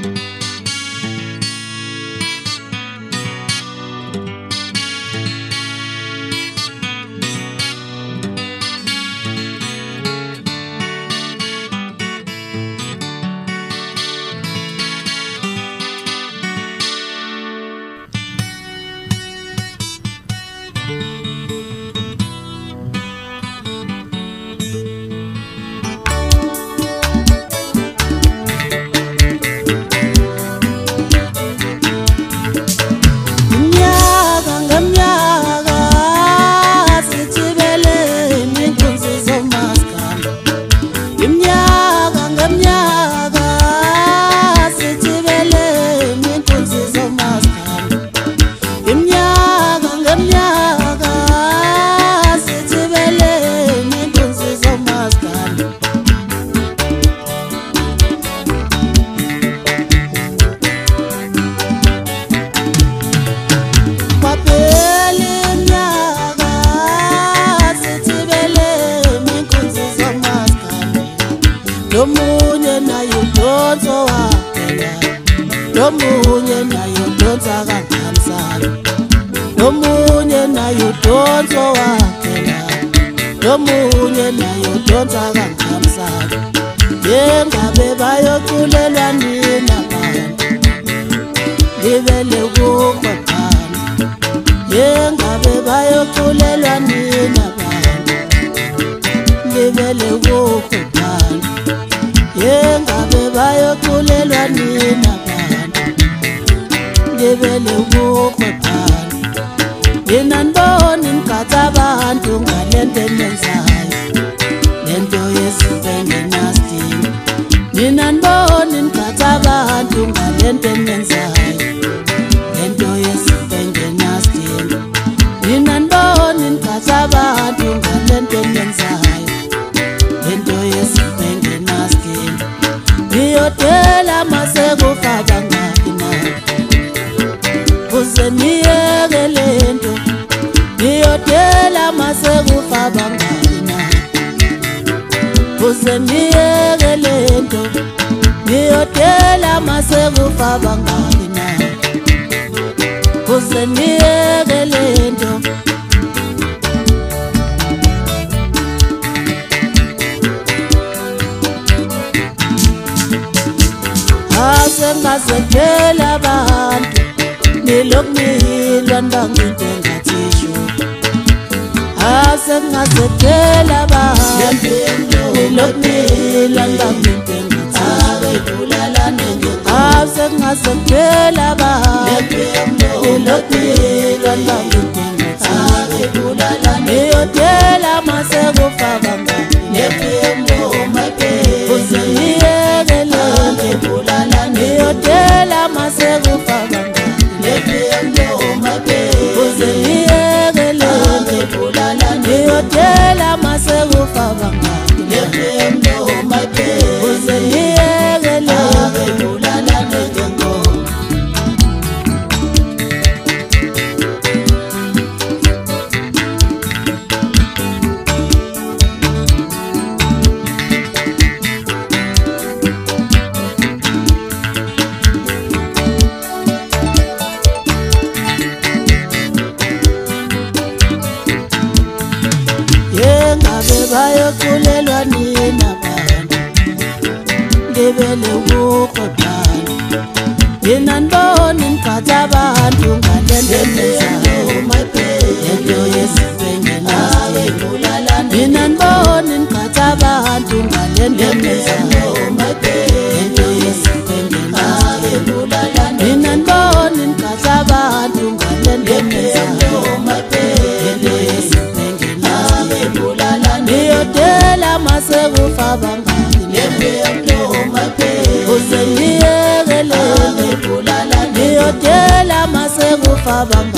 Lomunye nayo donso wakela, lomunye nayo donsa kangamsana, lomunye nayo donso wakela, lomunye nayo donsa kangamsana. Yengabe bayoculelwa nina bantu, livele kuqoqana. Yengabe bayoculelwa nina bantu, livele kuqoqana. Yengabe bayoculelwa nina bantu, livele kuqoqana. Nina ndoni ngikhatha abantu ngalento enenzayo, lento yesibenge nasty. Nina ndoni ngikhatha abantu ngalento enenzayo, lento yesibenge nasty. Nina ndoni ngikhatha abantu ngalento enenzayo, lento yesibenge nasty. Ngiyodela masekufaka ngaphi na, kuze niyeke lento. Ngiyodela masekufaka ngaphi na, kuze niyeke lento. Ngiyodela masekufaka ngaphi na, kuze niyeke lento. Asengasekela abantu niloknilwa ndanginte ngathisho. Asengasekela abantu niloknilwa ndanginte ngathisho. Asengasekela abantu niloknilwa ndanginte ngathisho. Ngiyodela masekufaka ngaphi, kuze niyeke lento. Ngiyodela masekufaka ngaphi, kuze niyeke lento. Ngiyodela masekufaka ngaphi, kuze niyeke lento. Yengabe bayoculelwa nina bantu, livele kuqoqana. Nina ndoni ngikhatha abantu ngalento enenzayo, lento yesibenge nasty. Nina ndoni ngikhatha abantu ngalento enenzayo, lento yesibenge nasty. Nina ndoni ngikhatha abantu ngalento enenzayo, lento yesibenge nasty. Ngiyodela masekufaka ngaphi, kuze niyeke lento. Ngiyodela masekufaka